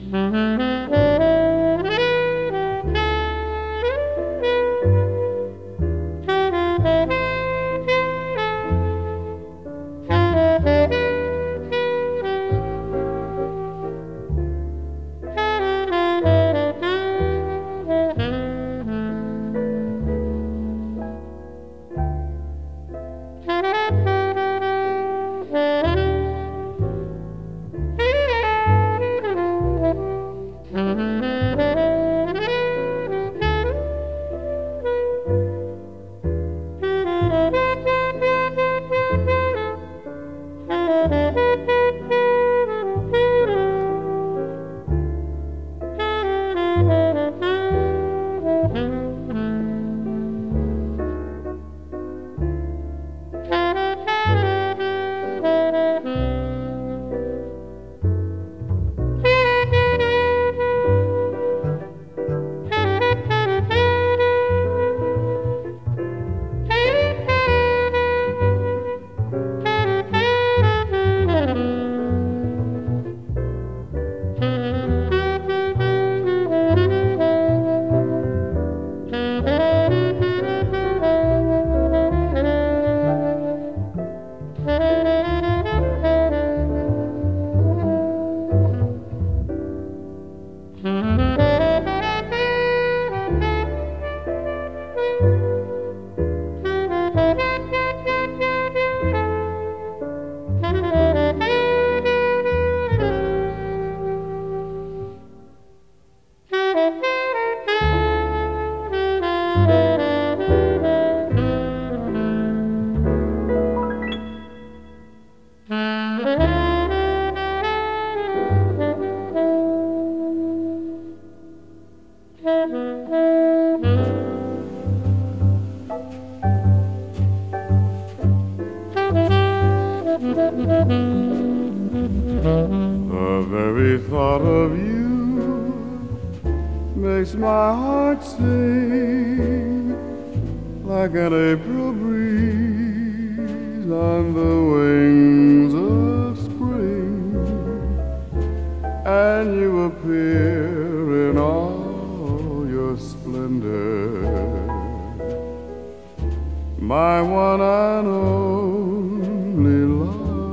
The very thought of you makes my heart sing like an April breeze on the wings of spring, and you appear in all your splendor, my one and only love.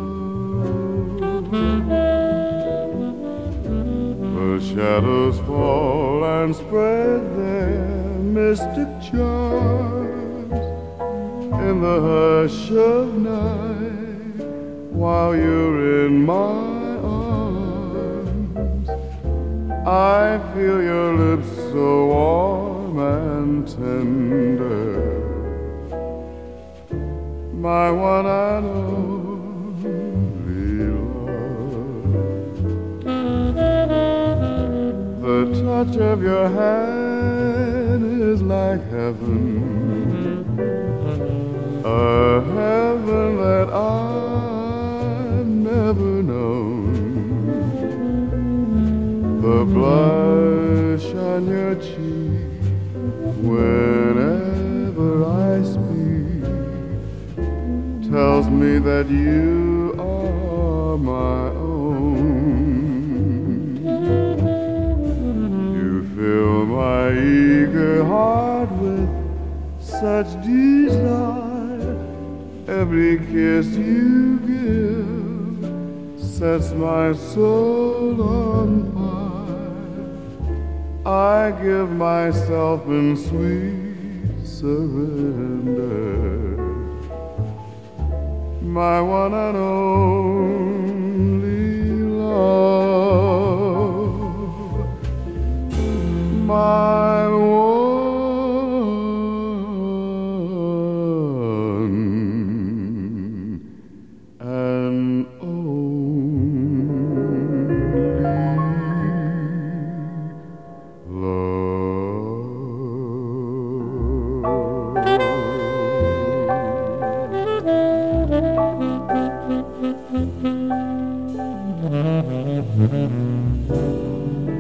The shadows fall and spread their mystic charms in the hush of night while you're in my arms. I feel your lips so warm and tender, my one and only love. The touch of your hand is like heaven, a heaven that I've never known. The blush on your cheek whenever I speak tells me that you are my own. You fill my eager heart with such desire. Every kiss you give sets my soul on fire. I give myself in sweet surrender, my one and only love, my one and only love.